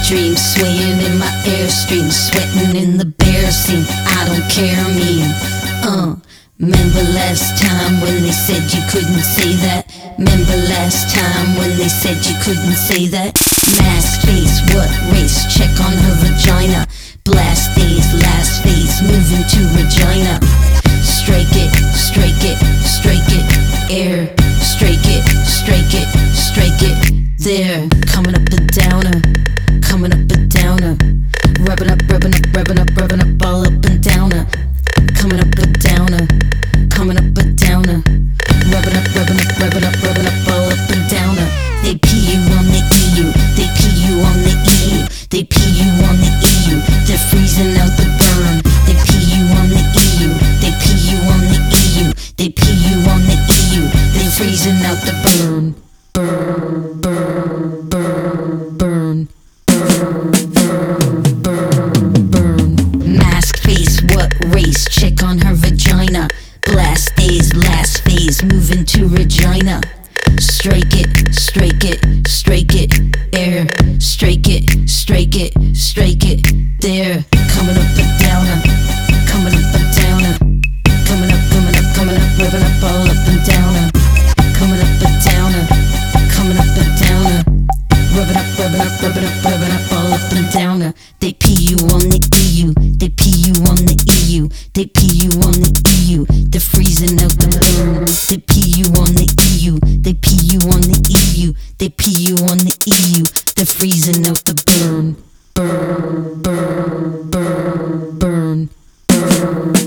dreams, swaying in my airstream, sweating in the bear scene. I don't care, I mean, remember last time when they said you couldn't say that? Remember last time when they said you couldn't say that? Mask face, what race? Check on her vagina. Blast days, last phase, moving to Regina. Strike it, strike it, strike it, air. Strike it, strike it, strike it, there. Coming up and downer, coming up and downer. Rubbing up, rubbing up, rubbing up, rubbing up, all up and downer. Coming up and downer, coming up and downer. Rubbing up, rubbing up, rubbing up, rubbing up, all up and downer. They pee you on the EU, they pee you on the EU, they pee you on the EU. They're freezing out the burn. They pee you on the EU, they pee you on the EU, they pee you on the EU. They freezing out the burn. Burn, burn, burn, burn, burn, burn, burn. Mask face, what race? Check on her vagina. Blast days, last phase, moving to Regina. Strike it, strike it, strike it, air. Strike it, strike it, strike it, there. Coming up and downer, coming up and downer. Coming up, coming up, coming up, rubbing up, all up and downer. Coming up and downer, coming up and downer. Rubbing up, rubbing up, rubbing up, rubbing up, all up and downer. They pee you on the EU, they pee you on the EU, they pee you on the EU. They're freezing out the burn. They pee you on the EU, they pee you on the EU, they pee you on the EU. They're freezing out the burn. Burn, burn, burn, burn, burn.